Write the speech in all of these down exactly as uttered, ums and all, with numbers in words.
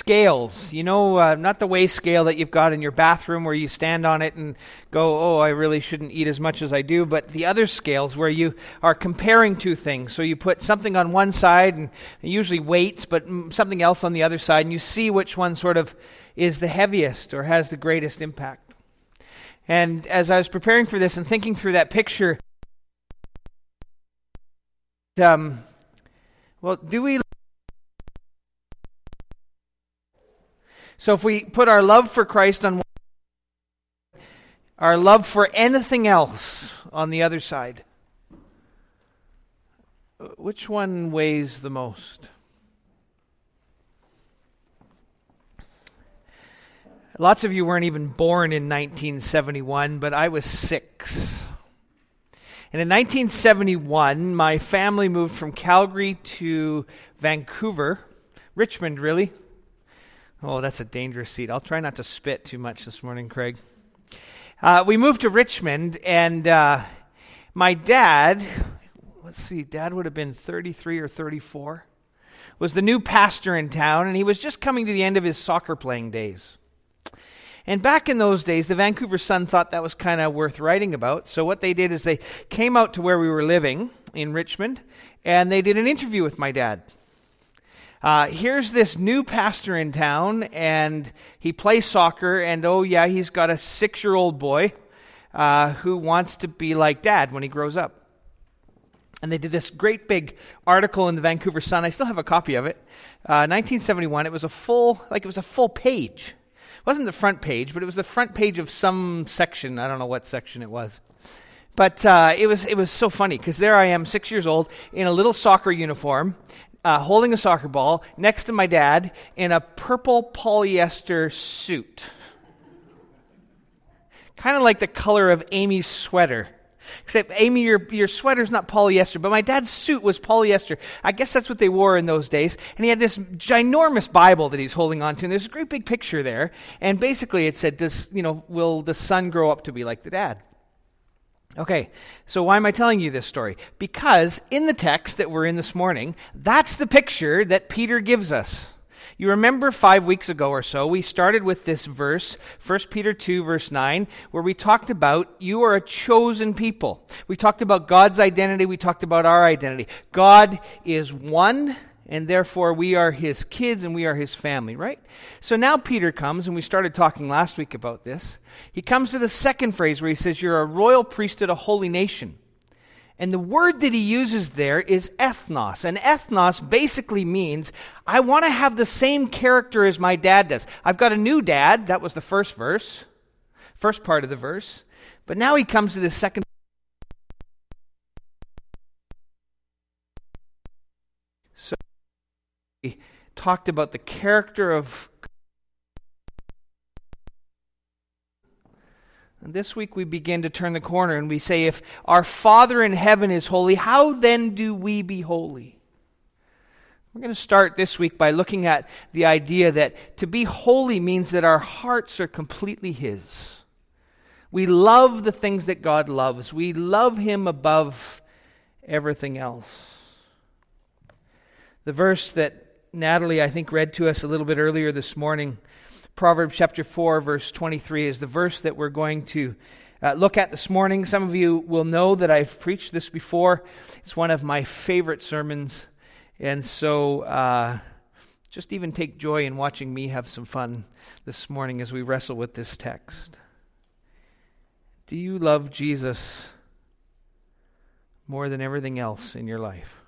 scales. You know, uh, not the weigh scale that you've got in your bathroom where you stand on it and go, oh, I really shouldn't eat as much as I do, but the other scales where you are comparing two things. So you put something on one side, and usually weights, but something else on the other side, and you see which one sort of is the heaviest or has the greatest impact. And as I was preparing for this and thinking through that picture, um, well, do we... So if we put our love for Christ on one side, our love for anything else on the other side, which one weighs the most? Lots of you weren't even born in nineteen seventy-one, but I was six. And in nineteen seventy-one, my family moved from Calgary to Vancouver, Richmond, really. Oh, that's a dangerous seat. I'll try not to spit too much this morning, Craig. Uh, we moved to Richmond, and uh, my dad, let's see, Dad would have been thirty-three or thirty-four, was the new pastor in town, and he was just coming to the end of his soccer playing days. And back in those days, the Vancouver Sun thought that was kind of worth writing about. So what they did is they came out to where we were living in Richmond, and they did an interview with my dad. Uh, here's this new pastor in town, and he plays soccer, and oh yeah, he's got a six-year-old boy uh, who wants to be like Dad when he grows up. And they did this great big article in the Vancouver Sun. I still have a copy of it. Uh, nineteen seventy-one. It was a full, like it was a full page. It wasn't the front page, but it was the front page of some section. I don't know what section it was. But uh, it was it was so funny, because there I am, six years old, in a little soccer uniform, Uh, holding a soccer ball next to my dad in a purple polyester suit. Kind of like the color of Amy's sweater. Except, Amy, your, your sweater's not polyester, but my dad's suit was polyester. I guess that's what they wore in those days. And he had this ginormous Bible that he's holding on to, and there's a great big picture there. And basically it said, "This, you know, will the son grow up to be like the dad?" Okay, so why am I telling you this story? Because in the text that we're in this morning, that's the picture that Peter gives us. You remember five weeks ago or so, we started with this verse, First Peter two, verse nine, where we talked about you are a chosen people. We talked about God's identity, we talked about our identity. God is one, and therefore we are his kids and we are his family, right? So now Peter comes, and we started talking last week about this. He comes to the second phrase where he says, you're a royal priesthood, a holy nation. And the word that he uses there is ethnos. And ethnos basically means, I want to have the same character as my dad does. I've got a new dad. That was the first verse, first part of the verse. But now he comes to the second. So he talked about the character of. And this week we begin to turn the corner and we say, if our Father in heaven is holy, how then do we be holy? We're going to start this week by looking at the idea that to be holy means that our hearts are completely his. We love the things that God loves. We love him above everything else. The verse that Natalie, I think, read to us a little bit earlier this morning, Proverbs chapter four, verse twenty-three, is the verse that we're going to uh, look at this morning. Some of you will know that I've preached this before. It's one of my favorite sermons. And so uh, just even take joy in watching me have some fun this morning as we wrestle with this text. Do you love Jesus more than everything else in your life?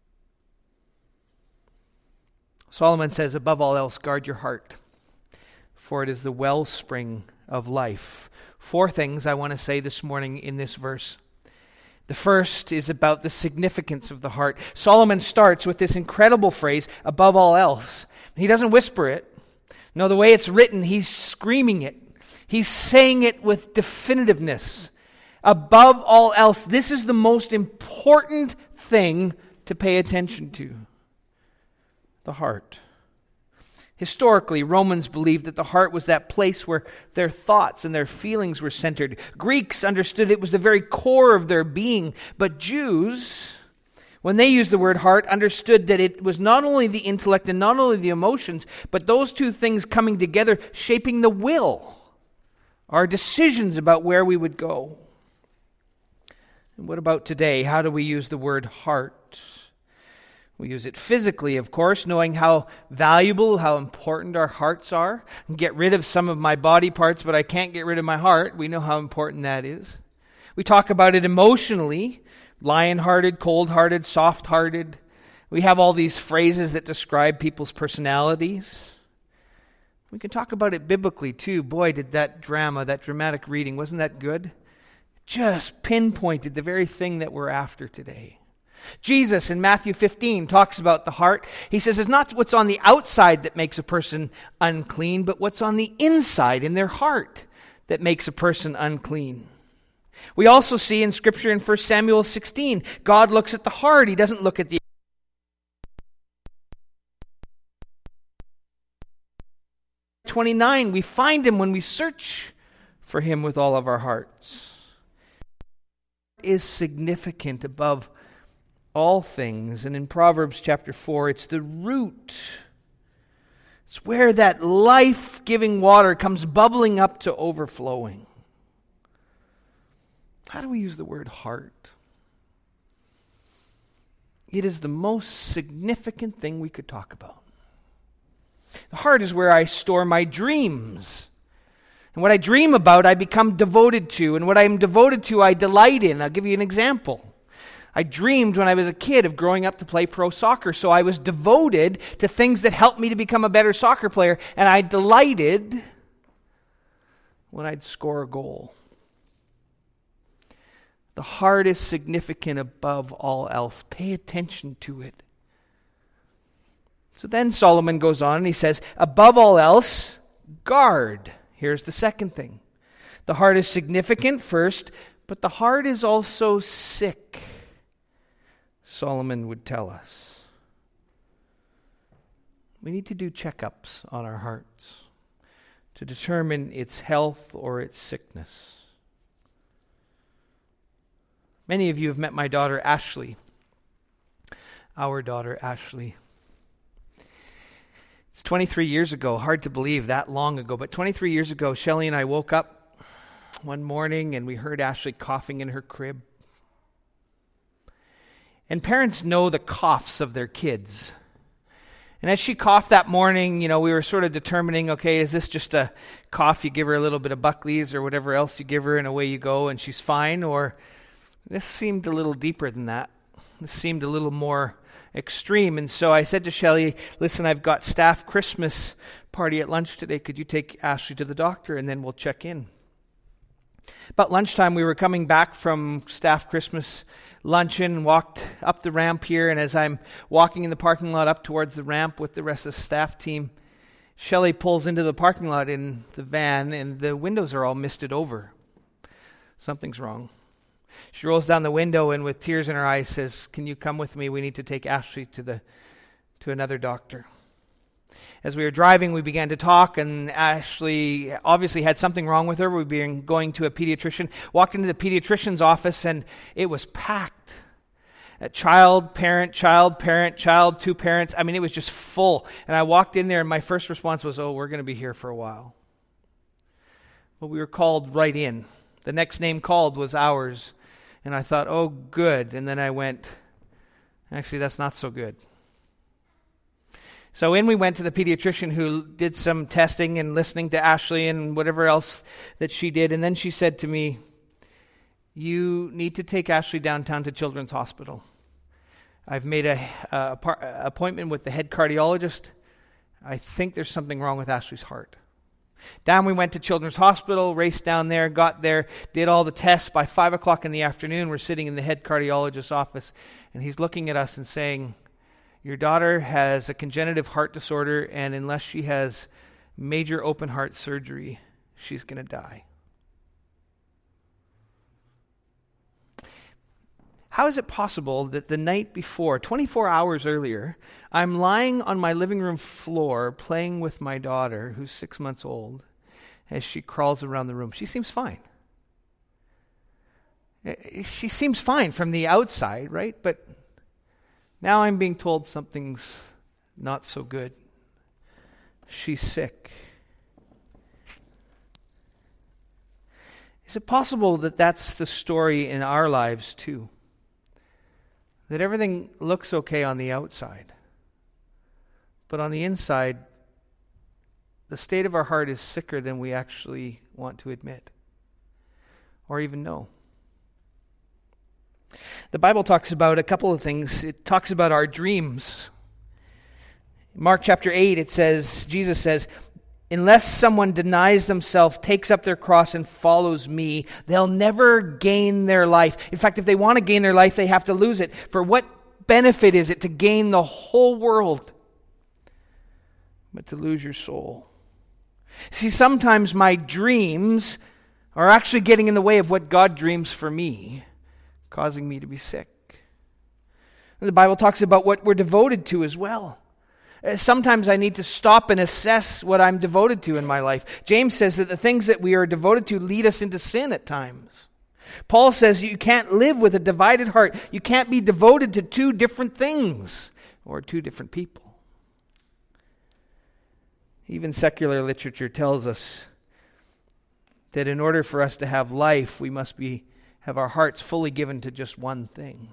Solomon says, above all else, guard your heart, for it is the wellspring of life. Four things I want to say this morning in this verse. The first is about the significance of the heart. Solomon starts with this incredible phrase, above all else. He doesn't whisper it. No, the way it's written, he's screaming it. He's saying it with definitiveness. Above all else, this is the most important thing to pay attention to. The heart. Historically, Romans believed that the heart was that place where their thoughts and their feelings were centered. Greeks understood it was the very core of their being. But Jews, when they used the word heart, understood that it was not only the intellect and not only the emotions, but those two things coming together, shaping the will, our decisions about where we would go. And what about today? How do we use the word heart? We use it physically, of course, knowing how valuable, how important our hearts are. I can get rid of some of my body parts, but I can't get rid of my heart. We know how important that is. We talk about it emotionally, lion-hearted, cold-hearted, soft-hearted. We have all these phrases that describe people's personalities. We can talk about it biblically, too. Boy, did that drama, that dramatic reading, wasn't that good? Just pinpointed the very thing that we're after today. Jesus in Matthew fifteen talks about the heart. He says it's not what's on the outside that makes a person unclean, but what's on the inside in their heart that makes a person unclean. We also see in Scripture in First Samuel sixteen, God looks at the heart. He doesn't look at the twenty-nine. We find him when we search for him with all of our hearts. It is significant above all things. And in Proverbs chapter four, it's the root. It's where that life-giving water comes bubbling up to overflowing. How do we use the word heart? It is the most significant thing we could talk about. The heart is where I store my dreams. And what I dream about, I become devoted to. And what I'm devoted to, I delight in. I'll give you an example. I dreamed when I was a kid of growing up to play pro soccer, so I was devoted to things that helped me to become a better soccer player, and I delighted when I'd score a goal. The heart is significant above all else. Pay attention to it. So then Solomon goes on and he says, above all else, guard. Here's the second thing. The heart is significant first, but the heart is also sick. Solomon would tell us. We need to do checkups on our hearts to determine its health or its sickness. Many of you have met my daughter Ashley. Our daughter Ashley. It's twenty-three years ago. Hard to believe that long ago. But twenty-three years ago, Shelley and I woke up one morning and we heard Ashley coughing in her crib. And parents know the coughs of their kids. And as she coughed that morning, you know, we were sort of determining, okay, is this just a cough? You give her a little bit of Buckley's or whatever else you give her and away you go and she's fine? Or this seemed a little deeper than that. This seemed a little more extreme. And so I said to Shelley, listen, I've got staff Christmas party at lunch today. Could you take Ashley to the doctor and then we'll check in? About lunchtime, we were coming back from staff Christmas luncheon and walked up the ramp here. And as I'm walking in the parking lot up towards the ramp with the rest of the staff team, Shelley pulls into the parking lot in the van and the windows are all misted over. Something's wrong. She rolls down the window and with tears in her eyes says, can you come with me? We need to take Ashley to the to another doctor. As we were driving, we began to talk, and Ashley obviously had something wrong with her. We began going to a pediatrician. Walked into the pediatrician's office, and it was packed. A child, parent, child, parent, child, two parents. I mean, it was just full. And I walked in there, and my first response was, oh, we're going to be here for a while. But we were called right in. The next name called was ours. And I thought, oh, good. And then I went, actually, that's not so good. So in we went to the pediatrician who did some testing and listening to Ashley and whatever else that she did. And then she said to me, you need to take Ashley downtown to Children's Hospital. I've made a, a par- appointment with the head cardiologist. I think there's something wrong with Ashley's heart. Down we went to Children's Hospital, raced down there, got there, did all the tests. By five o'clock in the afternoon, we're sitting in the head cardiologist's office, and he's looking at us and saying, your daughter has a congenitive heart disorder, and unless she has major open heart surgery, she's going to die. How is it possible that the night before, twenty-four hours earlier, I'm lying on my living room floor playing with my daughter, who's six months old, as she crawls around the room? She seems fine. She seems fine from the outside, right? But Now I'm being told something's not so good. She's sick. Is it possible that that's the story in our lives too? That everything looks okay on the outside, but on the inside, the state of our heart is sicker than we actually want to admit or even know. The Bible talks about a couple of things. It talks about our dreams. Mark chapter eight, it says, Jesus says, unless someone denies themselves, takes up their cross, and follows me, they'll never gain their life. In fact, if they want to gain their life, they have to lose it. For what benefit is it to gain the whole world, but to lose your soul? See, sometimes my dreams are actually getting in the way of what God dreams for me, causing me to be sick. And the Bible talks about what we're devoted to as well. Sometimes I need to stop and assess what I'm devoted to in my life. James says that the things that we are devoted to lead us into sin at times. Paul says you can't live with a divided heart. You can't be devoted to two different things or two different people. Even secular literature tells us that in order for us to have life, we must be have our hearts fully given to just one thing.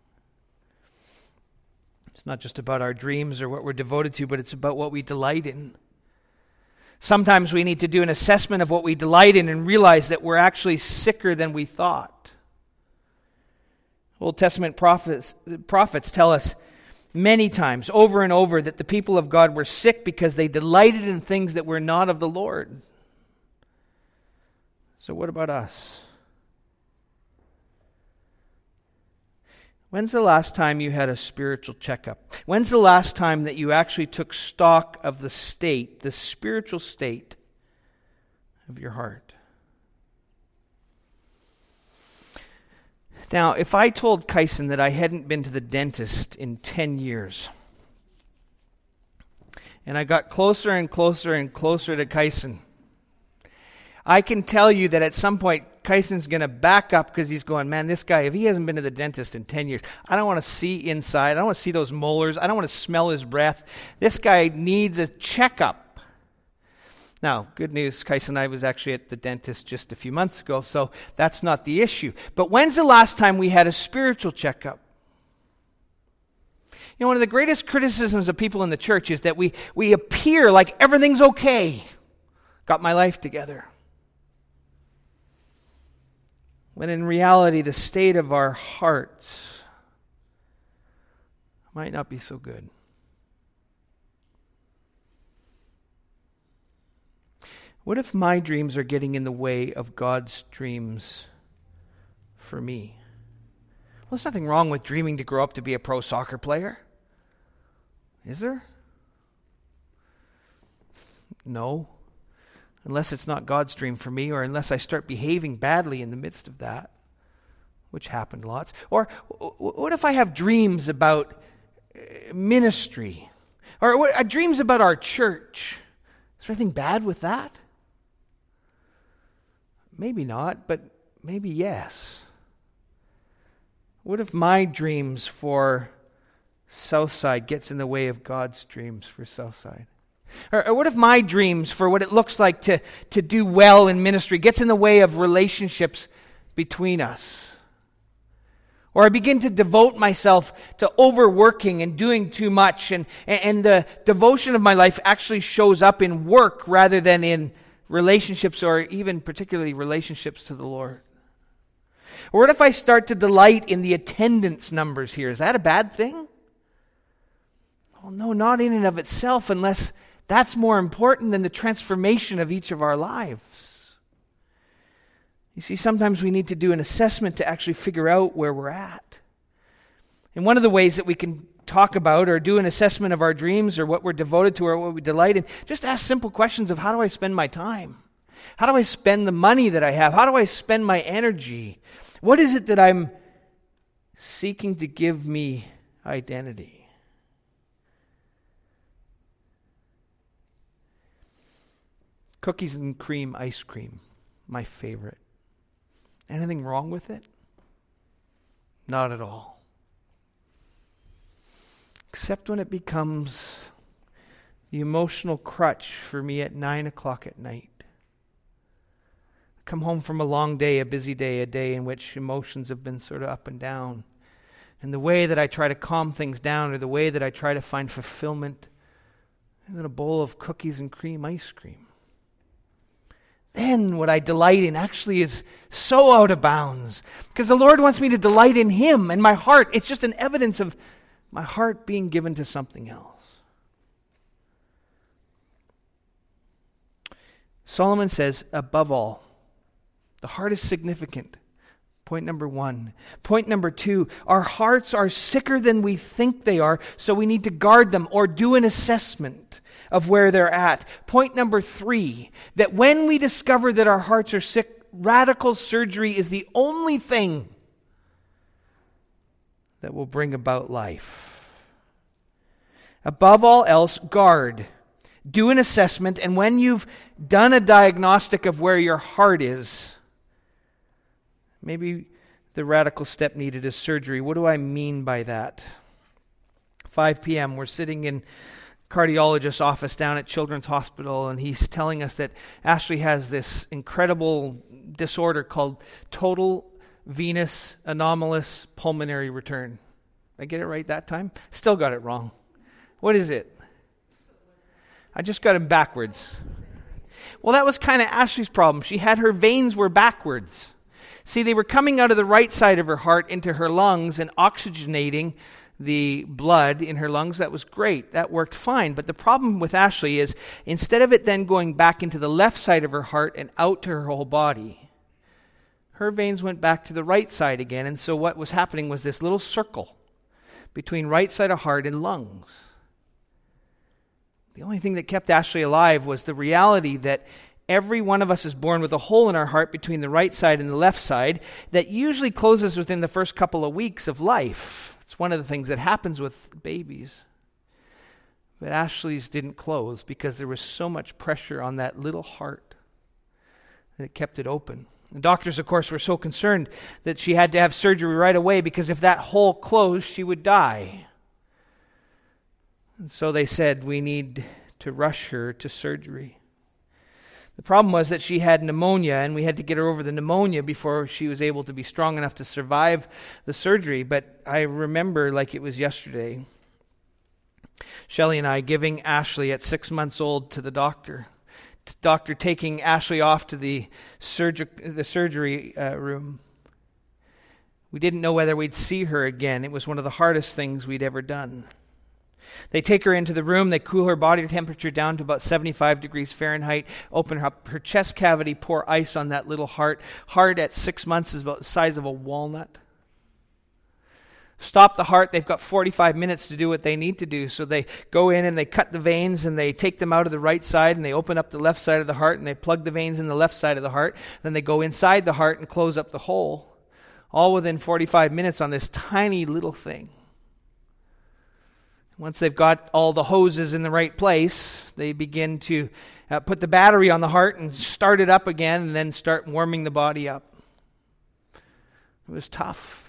It's not just about our dreams or what we're devoted to, but it's about what we delight in. Sometimes we need to do an assessment of what we delight in and realize that we're actually sicker than we thought. Old Testament prophets, prophets tell us many times, over and over, that the people of God were sick because they delighted in things that were not of the Lord. So what about us? When's the last time you had a spiritual checkup? When's the last time that you actually took stock of the state, the spiritual state of your heart? Now, if I told Kyson that I hadn't been to the dentist in ten years, and I got closer and closer and closer to Kyson, I can tell you that at some point, Kyson's going to back up because he's going, man, this guy, if he hasn't been to the dentist in ten years, I don't want to see inside. I don't want to see those molars. I don't want to smell his breath. This guy needs a checkup. Now, good news, Kyson and I was actually at the dentist just a few months ago, so that's not the issue. But when's the last time we had a spiritual checkup? You know, one of the greatest criticisms of people in the church is that we, we appear like everything's okay. Got my life together. When in reality, the state of our hearts might not be so good. What if my dreams are getting in the way of God's dreams for me? Well, there's nothing wrong with dreaming to grow up to be a pro soccer player. Is there? No. Unless it's not God's dream for me, or unless I start behaving badly in the midst of that, which happened lots. Or what if I have dreams about ministry? Or what, dreams about our church? Is there anything bad with that? Maybe not, but maybe yes. What if my dreams for Southside gets in the way of God's dreams for Southside? Or, or what if my dreams for what it looks like to, to do well in ministry gets in the way of relationships between us? Or I begin to devote myself to overworking and doing too much, and, and the devotion of my life actually shows up in work rather than in relationships, or even particularly relationships to the Lord? Or what if I start to delight in the attendance numbers here? Is that a bad thing? Well, no, not in and of itself, unless that's more important than the transformation of each of our lives. You see, sometimes we need to do an assessment to actually figure out where we're at. And one of the ways that we can talk about or do an assessment of our dreams or what we're devoted to or what we delight in, just ask simple questions of how do I spend my time? How do I spend the money that I have? How do I spend my energy? What is it that I'm seeking to give me identity? Cookies and cream ice cream, my favorite. Anything wrong with it? Not at all. except when it becomes the emotional crutch for me at nine o'clock at night. I come home from a long day, a busy day, a day in which emotions have been sort of up and down. And the way that I try to calm things down, or the way that I try to find fulfillment, is in a bowl of cookies and cream ice cream. Then what I delight in actually is so out of bounds. Because the Lord wants me to delight in Him and my heart. It's just an evidence of my heart being given to something else. Solomon says, above all, the heart is significant. Point number one. Point number two, our hearts are sicker than we think they are, so we need to guard them or do an assessment of where they're at. Point number three, that when we discover that our hearts are sick, radical surgery is the only thing that will bring about life. Above all else, guard. Do an assessment, and when you've done a diagnostic of where your heart is, maybe the radical step needed is surgery. What do I mean by that? five p.m., we're sitting in cardiologist's office down at Children's Hospital, and he's telling us that Ashley has this incredible disorder called total venous anomalous pulmonary return. Did I get it right that time? Still got it wrong. What is it? I just got him backwards. Well, that was kind of Ashley's problem. She had her veins were backwards. See, they were coming out of the right side of her heart into her lungs and oxygenating the blood in her lungs. That was great. That worked fine. But the problem with Ashley is instead of it then going back into the left side of her heart and out to her whole body, her veins went back to the right side again. And so what was happening was this little circle between right side of heart and lungs. The only thing that kept Ashley alive was the reality that every one of us is born with a hole in our heart between the right side and the left side that usually closes within the first couple of weeks of life. It's one of the things that happens with babies. But Ashley's didn't close because there was so much pressure on that little heart that it kept it open. The doctors, of course, were so concerned that she had to have surgery right away because if that hole closed, she would die. And so they said, we need to rush her to surgery. The problem was that she had pneumonia, and we had to get her over the pneumonia before she was able to be strong enough to survive the surgery. But I remember like it was yesterday, Shelley and I giving Ashley at six months old to the doctor. The doctor taking Ashley off to the, surg- the surgery uh, room. We didn't know whether we'd see her again. It was one of the hardest things we'd ever done. They take her into the room, they cool her body temperature down to about seventy-five degrees Fahrenheit, open up her chest cavity, pour ice on that little heart. Heart at six months is about the size of a walnut. Stop the heart, they've got forty-five minutes to do what they need to do. So they go in and they cut the veins and they take them out of the right side and they open up the left side of the heart and they plug the veins in the left side of the heart. Then they go inside the heart and close up the hole. All within forty-five minutes on this tiny little thing. Once they've got all the hoses in the right place, they begin to uh, put the battery on the heart and start it up again and then start warming the body up. It was tough.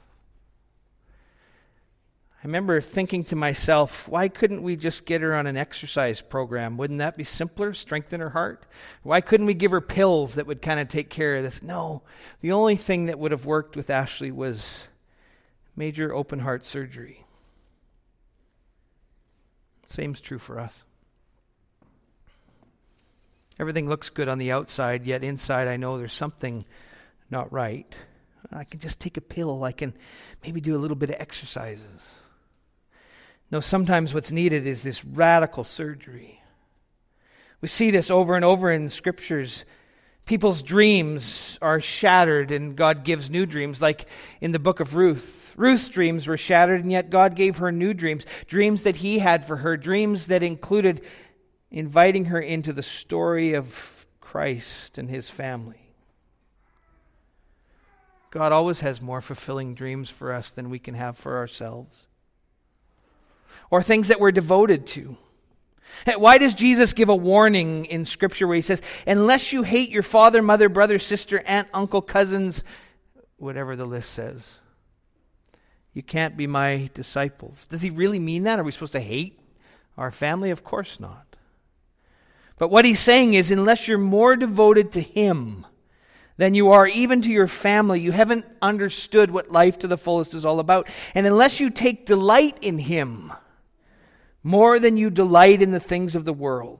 I remember thinking to myself, why couldn't we just get her on an exercise program? Wouldn't that be simpler, strengthen her heart? Why couldn't we give her pills that would kind of take care of this? No, the only thing that would have worked with Ashley was major open heart surgery. Same's true for us. Everything looks good on the outside, yet inside I know there's something not right. I can just take a pill. I can maybe do a little bit of exercises. No, sometimes what's needed is this radical surgery. We see this over and over in scriptures. People's dreams are shattered and God gives new dreams, like in the book of Ruth. Ruth's dreams were shattered, and yet God gave her new dreams, dreams that He had for her, dreams that included inviting her into the story of Christ and His family. God always has more fulfilling dreams for us than we can have for ourselves, or things that we're devoted to. Why does Jesus give a warning in Scripture where He says, unless you hate your father, mother, brother, sister, aunt, uncle, cousins, whatever the list says, you can't be my disciples. Does he really mean that? Are we supposed to hate our family? Of course not. But what he's saying is, unless you're more devoted to him than you are even to your family, you haven't understood what life to the fullest is all about. And unless you take delight in him more than you delight in the things of the world,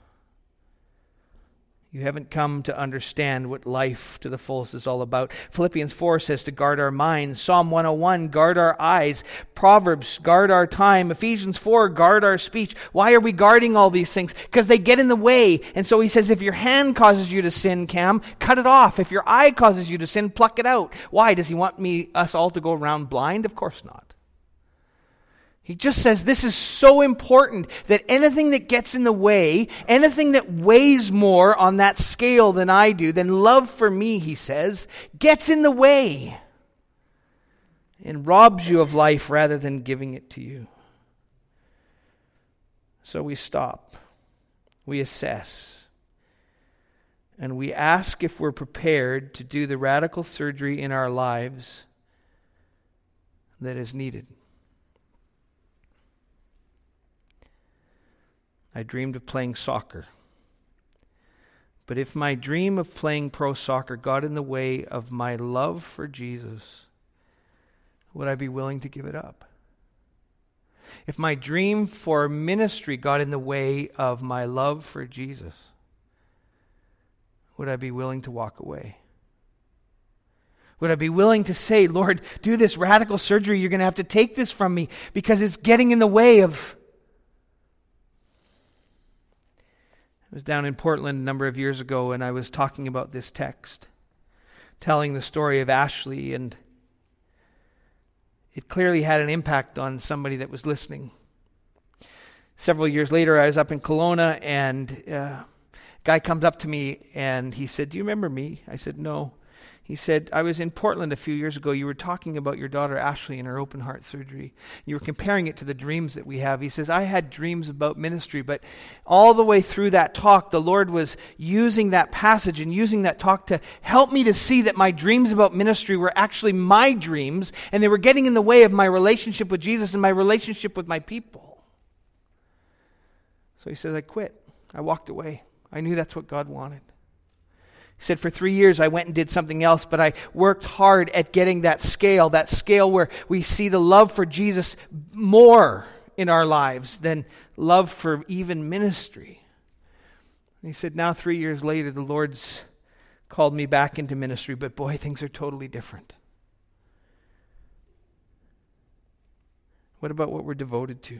you haven't come to understand what life to the fullest is all about. Philippians four says to guard our minds. Psalm one oh one, guard our eyes. Proverbs, guard our time. Ephesians four, guard our speech. Why are we guarding all these things? Because they get in the way. And so he says, if your hand causes you to sin, Cam, cut it off. If your eye causes you to sin, pluck it out. Why? Does he want me, us all to go around blind? Of course not. He just says this is so important that anything that gets in the way, anything that weighs more on that scale than I do, than love for me, he says, gets in the way and robs you of life rather than giving it to you. So we stop, we assess, and we ask if we're prepared to do the radical surgery in our lives that is needed. I dreamed of playing soccer. But if my dream of playing pro soccer got in the way of my love for Jesus, would I be willing to give it up? If my dream for ministry got in the way of my love for Jesus, would I be willing to walk away? Would I be willing to say, Lord, do this radical surgery, you're going to have to take this from me because it's getting in the way of... I was down in Portland a number of years ago and I was talking about this text, telling the story of Ashley, and it clearly had an impact on somebody that was listening. Several years later, I was up in Kelowna and uh, a guy comes up to me and he said, do you remember me? I said, no. He said, I was in Portland a few years ago. You were talking about your daughter Ashley and her open heart surgery. You were comparing it to the dreams that we have. He says, I had dreams about ministry, but all the way through that talk, the Lord was using that passage and using that talk to help me to see that my dreams about ministry were actually my dreams, and they were getting in the way of my relationship with Jesus and my relationship with my people. So he says, I quit. I walked away. I knew that's what God wanted. He said, for three years I went and did something else, but I worked hard at getting that scale, that scale where we see the love for Jesus more in our lives than love for even ministry. And he said, now three years later, the Lord's called me back into ministry, but boy, things are totally different. What about what we're devoted to?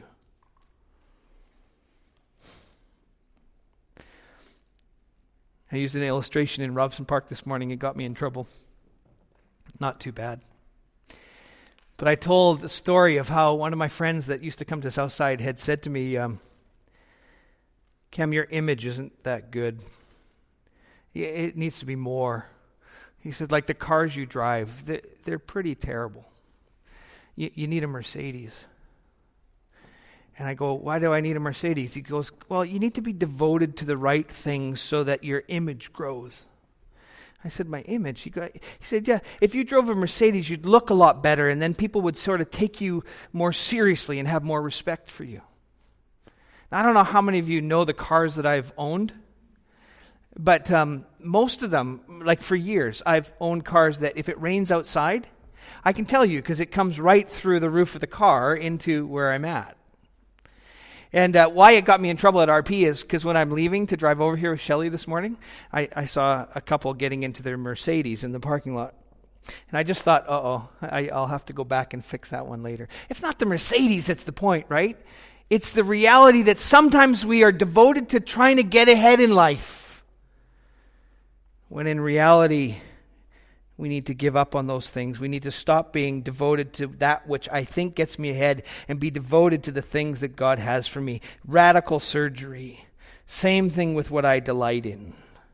I used an illustration in Robson Park this morning. It got me in trouble. Not too bad. But I told the story of how one of my friends that used to come to Southside had said to me, um, Cam, your image isn't that good. It needs to be more. He said, like the cars you drive, they're, they're pretty terrible. You, you need a Mercedes. And I go, why do I need a Mercedes? He goes, well, you need to be devoted to the right things so that your image grows. I said, my image? He, go, he said, yeah, if you drove a Mercedes, you'd look a lot better, and then people would sort of take you more seriously and have more respect for you. Now, I don't know how many of you know the cars that I've owned, but um, most of them, like for years, I've owned cars that if it rains outside, I can tell you because it comes right through the roof of the car into where I'm at. And uh, why it got me in trouble at R P is because when I'm leaving to drive over here with Shelley this morning, I, I saw a couple getting into their Mercedes in the parking lot. And I just thought, uh-oh, I, I'll have to go back and fix that one later. It's not the Mercedes that's the point, right? It's the reality that sometimes we are devoted to trying to get ahead in life, when in reality, we need to give up on those things. We need to stop being devoted to that which I think gets me ahead and be devoted to the things that God has for me. Radical surgery. Same thing with what I delight in.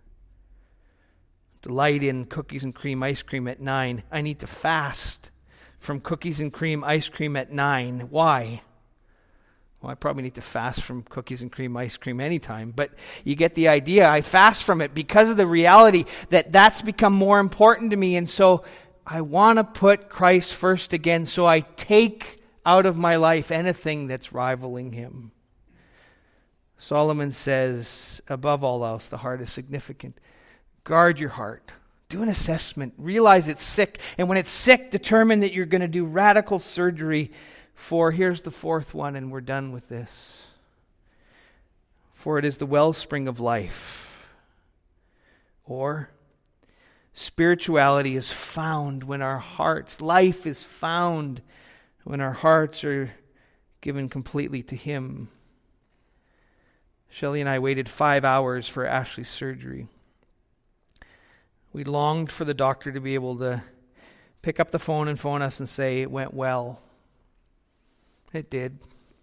Delight in cookies and cream ice cream at nine. I need to fast from cookies and cream ice cream at nine. Why? Well, I probably need to fast from cookies and cream ice cream anytime, but you get the idea. I fast from it because of the reality that that's become more important to me, and so I want to put Christ first again, so I take out of my life anything that's rivaling him. Solomon says, above all else, the heart is significant. Guard your heart. Do an assessment. Realize it's sick. And when it's sick, determine that you're going to do radical surgery for, here's the fourth one, and we're done with this. For it is the wellspring of life. Or, spirituality is found when our hearts, life is found when our hearts are given completely to him. Shelley and I waited five hours for Ashley's surgery. We longed for the doctor to be able to pick up the phone and phone us and say it went well. It did.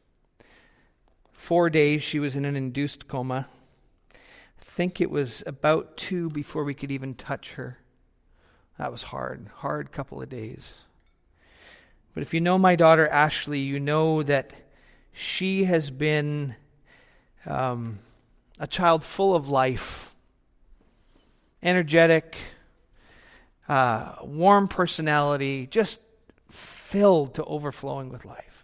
Four days she was in an induced coma. I think it was about two before we could even touch her. That was hard, hard couple of days. But if you know my daughter Ashley, you know that she has been um, a child full of life. Energetic, uh, warm personality, just filled to overflowing with life.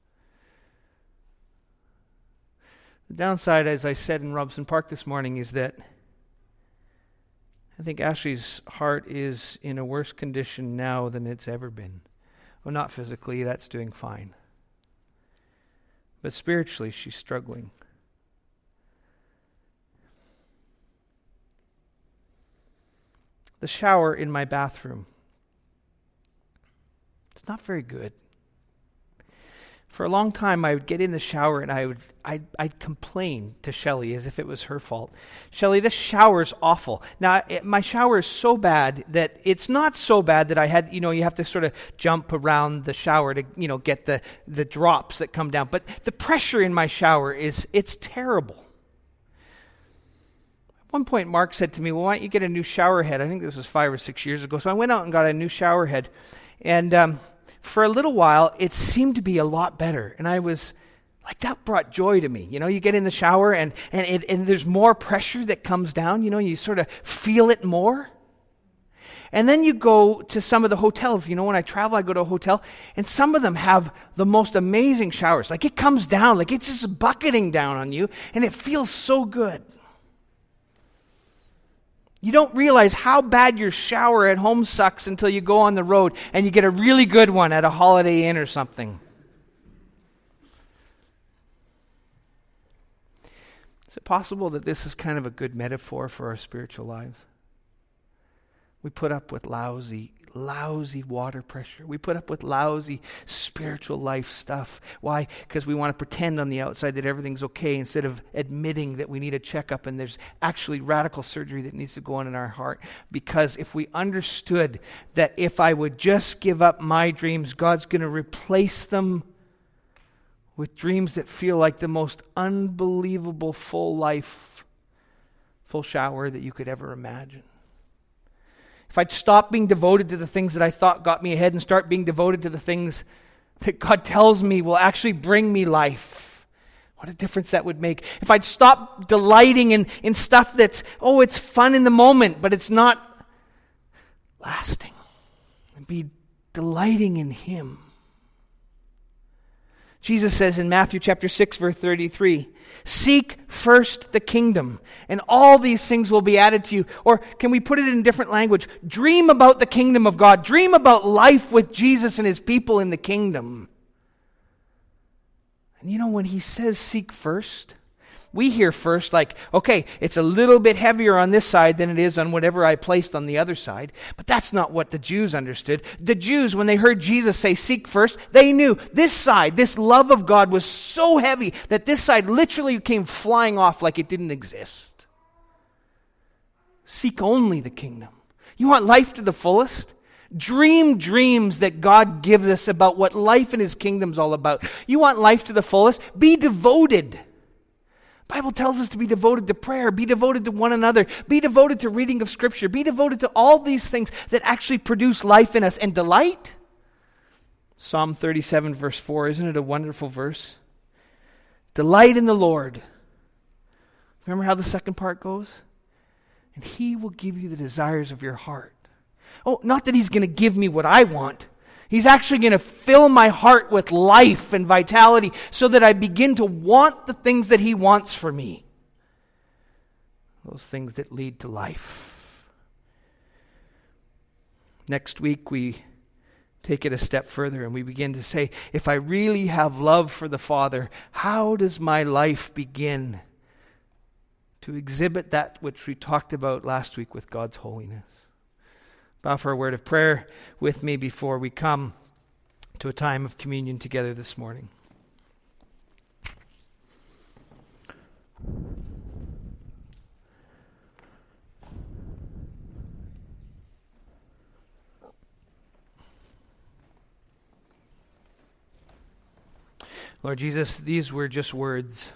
The downside, as I said in Robson Park this morning, is that I think Ashley's heart is in a worse condition now than it's ever been. Well, not physically, that's doing fine. But spiritually, she's struggling. The shower in my bathroom, it's not very good. For a long time, I would get in the shower and I would I'd, I'd complain to Shelley as if it was her fault. Shelley, this shower's awful. Now, it, my shower is so bad that it's not so bad that I had, you know, you have to sort of jump around the shower to, you know, get the, the drops that come down. But the pressure in my shower is, it's terrible. At one point, Mark said to me, well, why don't you get a new shower head? I think this was five or six years ago. So I went out and got a new shower head. And um, for a little while, it seemed to be a lot better. And I was like, that brought joy to me. You know, you get in the shower and, and, it, and there's more pressure that comes down. You know, you sort of feel it more. And then you go to some of the hotels. You know, when I travel, I go to a hotel, and some of them have the most amazing showers. Like, it comes down, like it's just bucketing down on you, and it feels so good. You don't realize how bad your shower at home sucks until you go on the road and you get a really good one at a Holiday Inn or something. Is it possible that this is kind of a good metaphor for our spiritual lives? We put up with lousy, lousy water pressure. We put up with lousy spiritual life stuff. Why? Because we want to pretend on the outside that everything's okay instead of admitting that we need a checkup and there's actually radical surgery that needs to go on in our heart. Because if we understood that if I would just give up my dreams, God's going to replace them with dreams that feel like the most unbelievable full life, full shower that you could ever imagine. If I'd stop being devoted to the things that I thought got me ahead and start being devoted to the things that God tells me will actually bring me life, what a difference that would make. If I'd stop delighting in, in stuff that's, oh, it's fun in the moment, but it's not lasting, and be delighting in Him. Jesus says in Matthew chapter six, verse thirty-three, seek first the kingdom, and all these things will be added to you. Or can we put it in different language? Dream about the kingdom of God. Dream about life with Jesus and His people in the kingdom. And you know, when He says seek first, we hear first like, okay, it's a little bit heavier on this side than it is on whatever I placed on the other side. But that's not what the Jews understood. The Jews, when they heard Jesus say seek first, they knew this side, this love of God was so heavy that this side literally came flying off like it didn't exist. Seek only the kingdom. You want life to the fullest? Dream dreams that God gives us about what life in His kingdom is all about. You want life to the fullest? Be devoted. The Bible tells us to be devoted to prayer, be devoted to one another, be devoted to reading of Scripture, be devoted to all these things that actually produce life in us and delight. Psalm thirty-seven verse four, isn't it a wonderful verse? Delight in the Lord. Remember how the second part goes? And He will give you the desires of your heart. Oh, not that he's going to give me what I want. He's actually going to fill my heart with life and vitality so that I begin to want the things that he wants for me. Those things that lead to life. Next week we take it a step further and we begin to say, if I really have love for the Father, how does my life begin to exhibit that which we talked about last week with God's holiness? Bow for a word of prayer with me before we come to a time of communion together this morning. Lord Jesus, these were just words.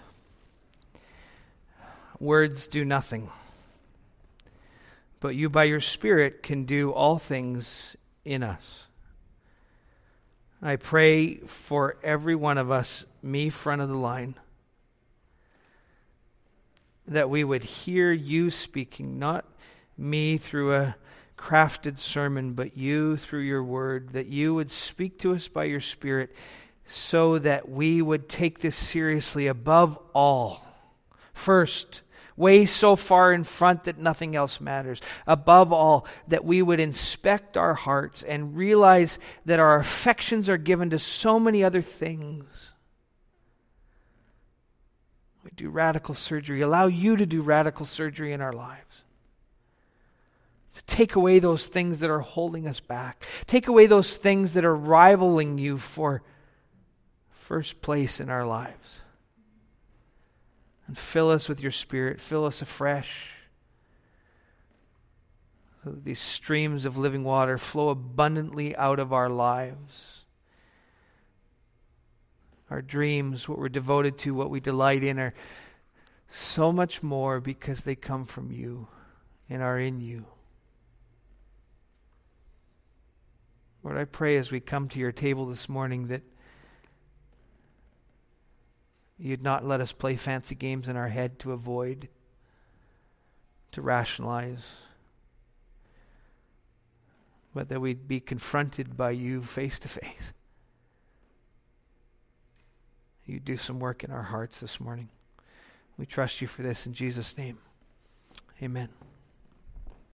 Words do nothing. But you, by your Spirit, can do all things in us. I pray for every one of us, me front of the line, that we would hear you speaking, not me through a crafted sermon, but you through your word, that you would speak to us by your Spirit so that we would take this seriously above all. First, way so far in front that nothing else matters. Above all, that we would inspect our hearts and realize that our affections are given to so many other things. We do radical surgery. Allow you to do radical surgery in our lives. To take away those things that are holding us back. Take away those things that are rivaling you for first place in our lives. And fill us with your Spirit. Fill us afresh. So that these streams of living water flow abundantly out of our lives. Our dreams, what we're devoted to, what we delight in, are so much more because they come from you and are in you. Lord, I pray as we come to your table this morning that you'd not let us play fancy games in our head to avoid, to rationalize, but that we'd be confronted by you face to face. You do some work in our hearts this morning. We trust you for this in Jesus' name. Amen.